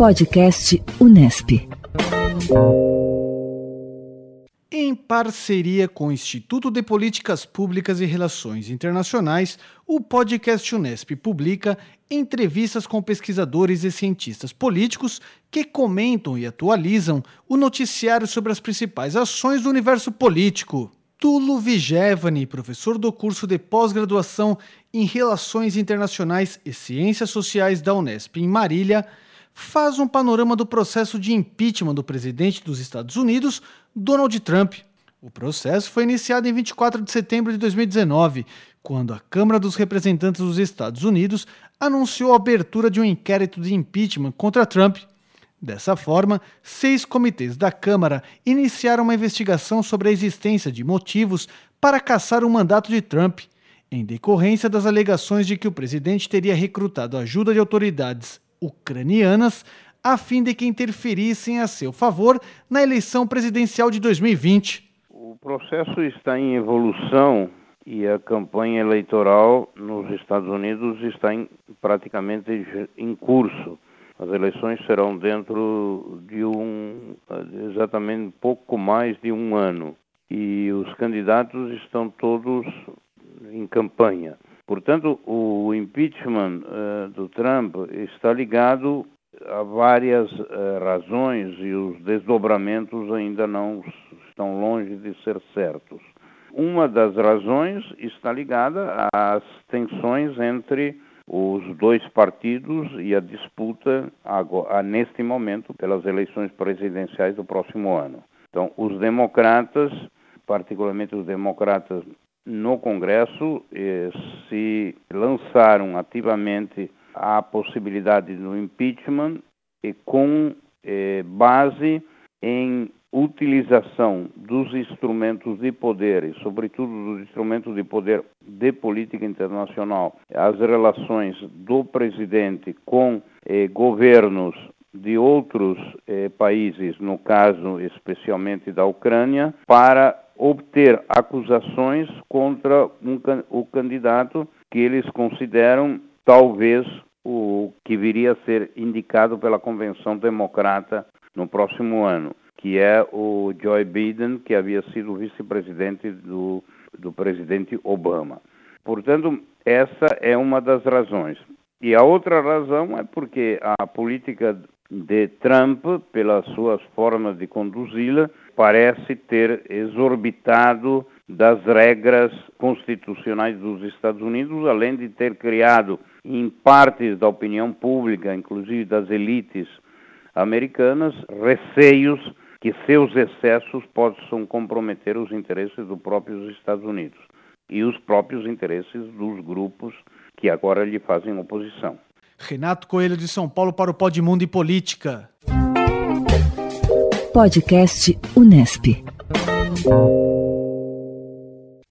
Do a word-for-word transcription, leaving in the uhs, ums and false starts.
Podcast Unesp. Em parceria com o Instituto de Políticas Públicas e Relações Internacionais, o Podcast Unesp publica entrevistas com pesquisadores e cientistas políticos que comentam e atualizam o noticiário sobre as principais ações do universo político. Tulo Vigevani, professor do curso de pós-graduação em Relações Internacionais e Ciências Sociais da Unesp em Marília, faz um panorama do processo de impeachment do presidente dos Estados Unidos, Donald Trump. O processo foi iniciado em vinte e quatro de setembro de dois mil e dezenove, quando a Câmara dos Representantes dos Estados Unidos anunciou a abertura de um inquérito de impeachment contra Trump. Dessa forma, seis comitês da Câmara iniciaram uma investigação sobre a existência de motivos para cassar o mandato de Trump, em decorrência das alegações de que o presidente teria recrutado ajuda de autoridades ucranianas a fim de que interferissem a seu favor na eleição presidencial de dois mil e vinte. O processo está em evolução e a campanha eleitoral nos Estados Unidos está em, praticamente em curso. As eleições serão dentro de um, exatamente pouco mais de um ano e os candidatos estão todos em campanha. Portanto, o impeachment uh, do Trump está ligado a várias uh, razões e os desdobramentos ainda não estão longe de ser certos. Uma das razões está ligada às tensões entre os dois partidos e a disputa agora, neste momento pelas eleições presidenciais do próximo ano. Então, os democratas, particularmente os democratas no Congresso, eh, se lançaram ativamente à possibilidade do impeachment e com eh, base em utilização dos instrumentos de poder, e sobretudo dos instrumentos de poder de política internacional, as relações do presidente com eh, governos de outros eh, países, no caso especialmente da Ucrânia, para obter acusações contra um, o candidato que eles consideram talvez o que viria a ser indicado pela Convenção Democrata no próximo ano, que é o Joe Biden, que havia sido vice-presidente do, do presidente Obama. Portanto, essa é uma das razões. E a outra razão é porque a política de Trump, pelas suas formas de conduzi-la, parece ter exorbitado das regras constitucionais dos Estados Unidos, além de ter criado em partes da opinião pública, inclusive das elites americanas, receios que seus excessos possam comprometer os interesses dos próprios Estados Unidos e os próprios interesses dos grupos que agora lhe fazem oposição. Renato Coelho de São Paulo para o Podmundo e Política. Podcast Unesp.